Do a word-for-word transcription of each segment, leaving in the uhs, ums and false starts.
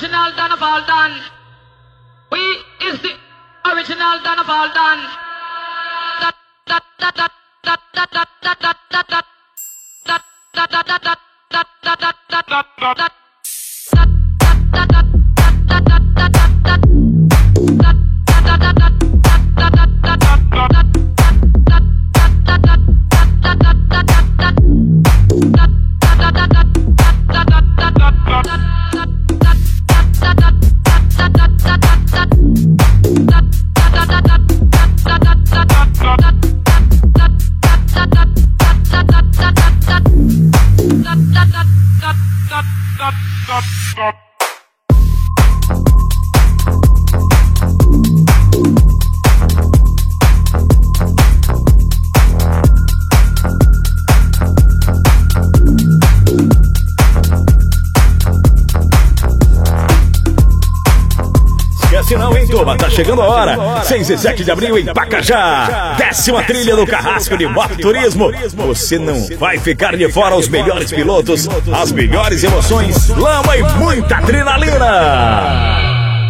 original Donna Falcon. We is the original Donna Falcon. Da da da da da da da da da da da da da da da da da da da. Esquece não, hein, turma? Tá chegando a hora. seis e sete de abril em Pacajá. Décima trilha do Carrasco de Moto Turismo. Você não vai ficar de fora. Os melhores pilotos, as melhores emoções, lama e muita adrenalina.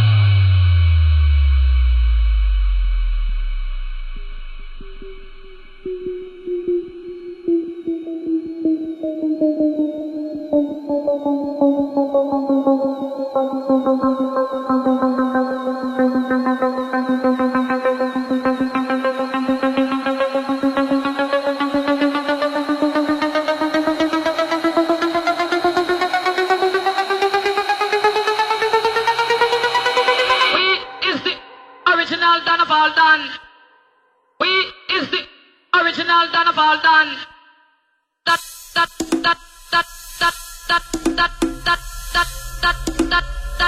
Original Donna Falcon. We is the original Donna Falcon. Da da da da da da da da da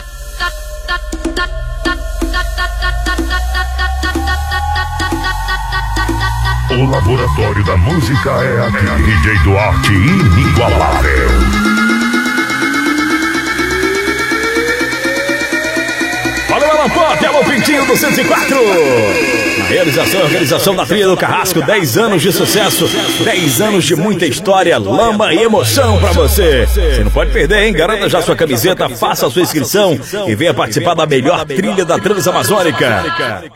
da. O laboratório da música é aqui. D J Duarte inigualável. Até o Pintinho do cento e quatro. Na realização e organização da trilha do Carrasco, dez anos de sucesso, dez anos de muita história, lama e emoção pra você. Você não pode perder, hein? Garanta já sua camiseta, faça a sua inscrição e venha participar da melhor trilha da Transamazônica.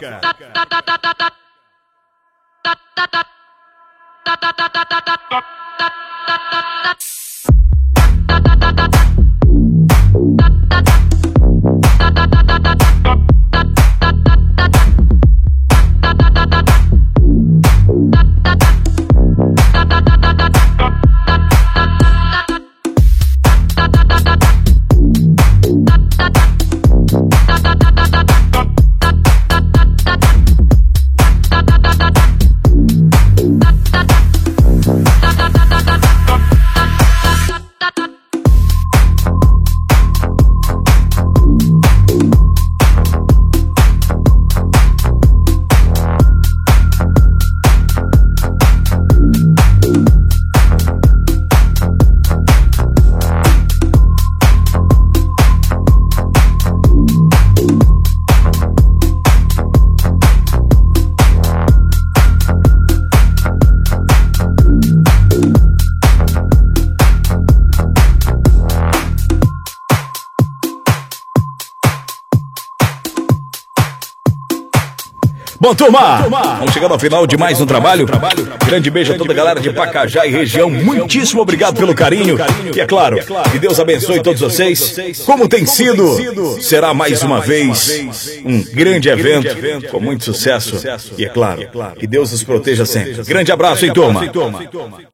Bom, turma, vamos chegando ao final de mais um trabalho. Grande beijo a toda a galera de Pacajá e região. Muitíssimo obrigado pelo carinho. E é claro, que Deus abençoe todos vocês. Como tem sido, será mais uma vez um grande evento com muito sucesso. E é claro, que Deus nos proteja sempre. Grande abraço, hein, turma.